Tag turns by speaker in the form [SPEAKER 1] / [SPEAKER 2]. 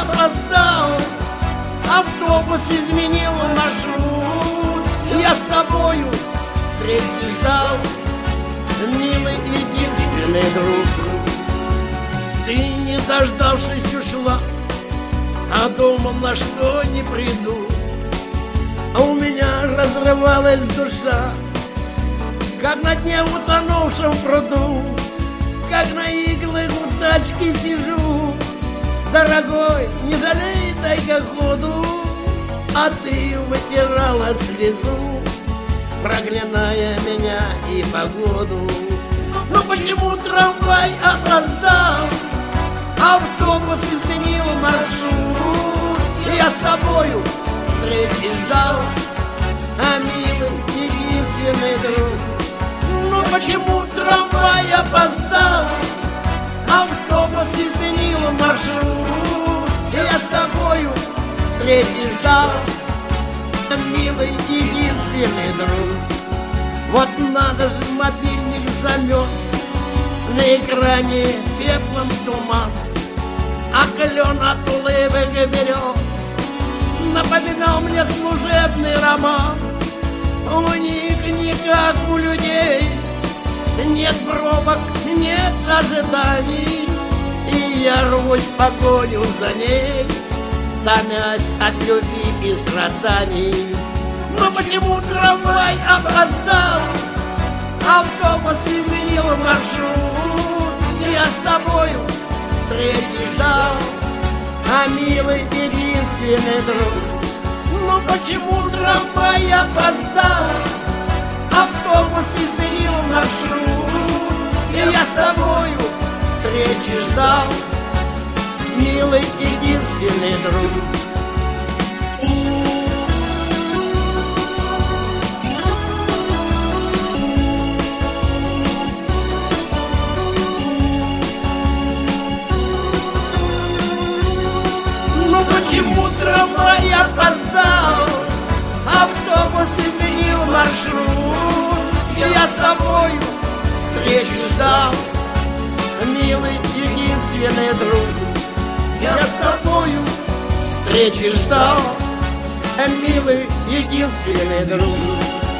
[SPEAKER 1] опоздал, автобус изменил маршрут. Я с тобою встречи ждал, милый единственный друг. Ты, не дождавшись, ушла, а думала, что не приду. А у меня разрывалась душа, как на дне утонувшем пруду, как на иглах удачки сижу. Дорогой, не жалей, дай-ка ходу. А ты вытирала слезу, проклиная меня и погоду. Но почему трамвай опоздал, автобус изменил маршрут? Я с тобою встречи ждал, а милый единственный друг. Но почему трамвай опоздал, автобус изменил маршрут? Я с тобою встречи ждал, а милый единственный друг. Вот надо же, мобильник замерз, на экране пеплом туман, а клен от улыбок берез напоминал мне служебный роман. У них не как у людей, нет пробок, нет ожиданий, и я рвусь в погоню за ней, томясь от любви и страданий. Но почему трамвай опоздал, автобус изменил маршрут? Я с тобою встречи ждал, а милый единственный друг. Но почему трамвай опоздал, автобус изменил маршрут? Я с тобою встречи ждал, милый единственный друг. Почему трамвай опоздал, автобус изменил маршрут? Я с тобою встречи ждал, милый единственный друг. Я с тобою встречи ждал, милый единственный друг.